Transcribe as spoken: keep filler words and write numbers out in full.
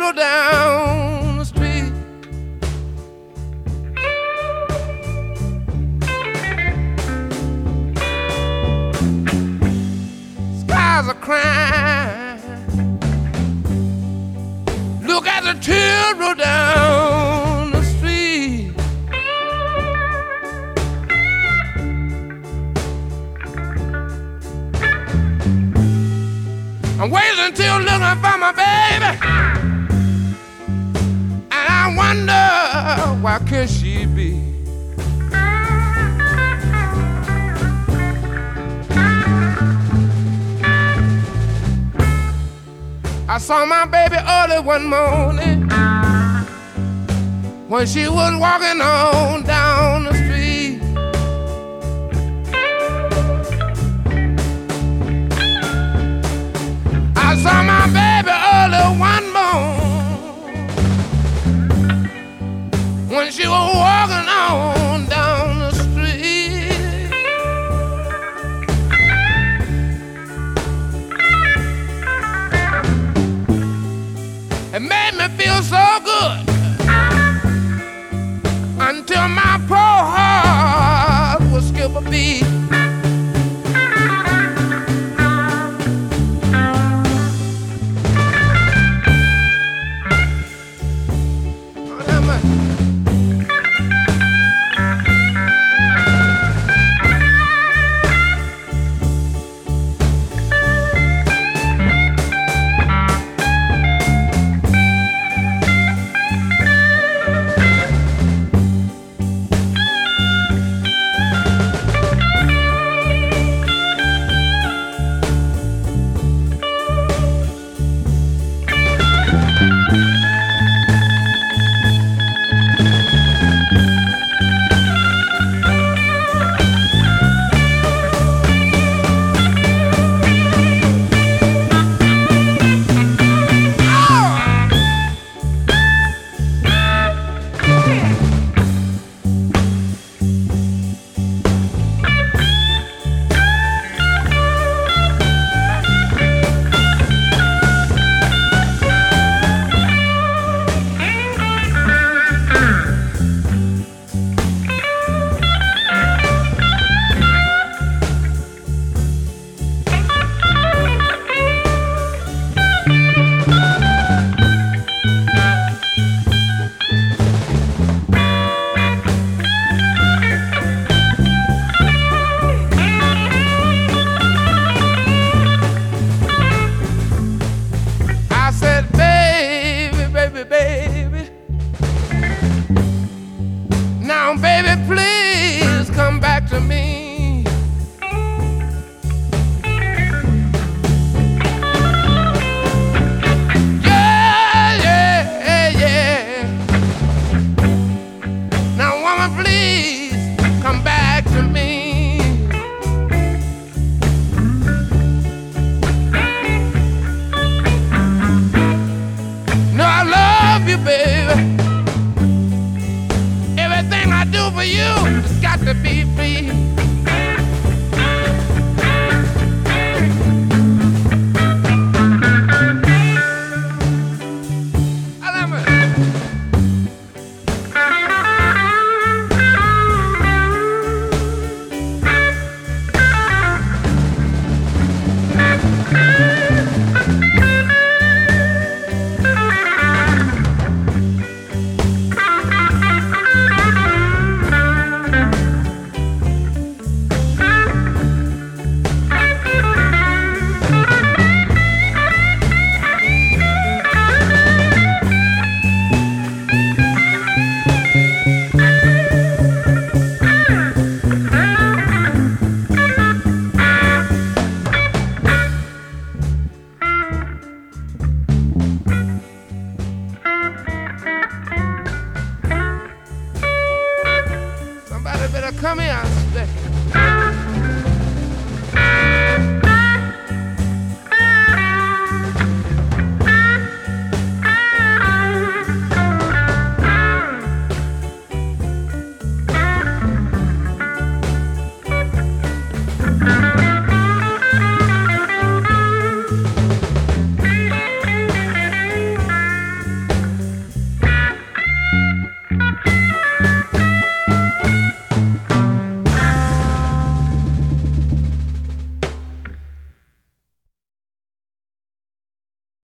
roll down the street. Skies are crying. Look at the tears roll down the street. I'm waiting until looking for my baby, and I wonder where could she be? I saw my baby early one morning when she was walking on down the street. I saw my baby early one morning when she was walking on down the street. It made me feel so good until my poor heart would skip a beat. Come here, I say.